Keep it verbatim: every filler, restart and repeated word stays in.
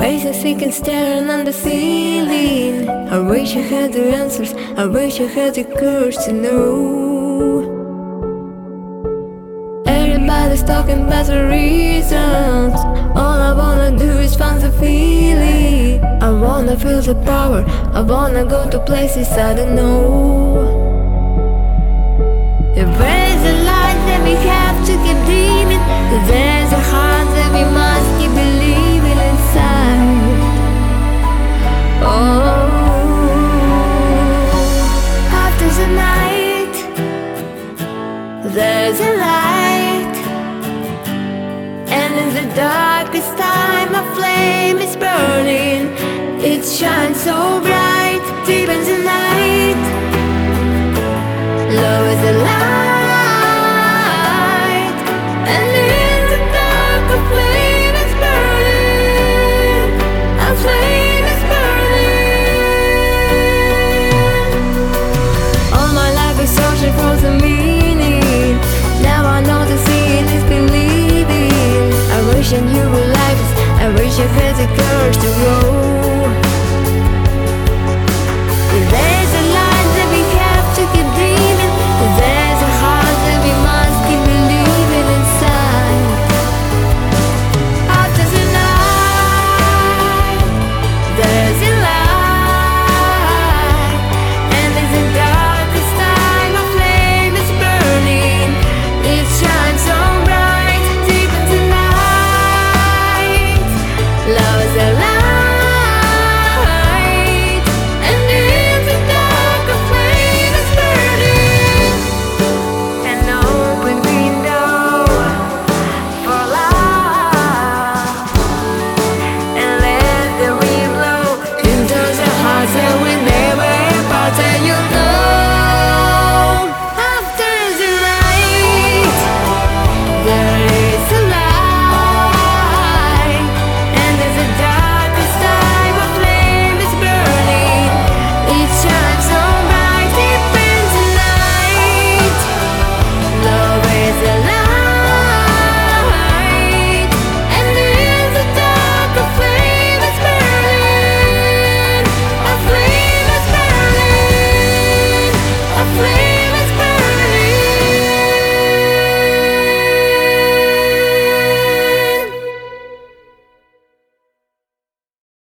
Faces seeking, staring on the ceiling. I wish I had the answers, I wish I had the courage to know. Everybody's talking about the reasons. All I wanna do is find the feeling. I wanna feel the power, I wanna go to places I don't know. If there's a light, then we have to keep dreaming. If there's a heart, then we must keep believing inside. Oh, after the night, there's a light. And in the darkest time, a flame is burning. It shines so bright, deep in the night. Love is a light, and in the dark a flame is burning. A flame is burning. All my life is searching for the meaning. Now I know the seeing is believing. I wish I knew what life is, I wish I had the courage to go.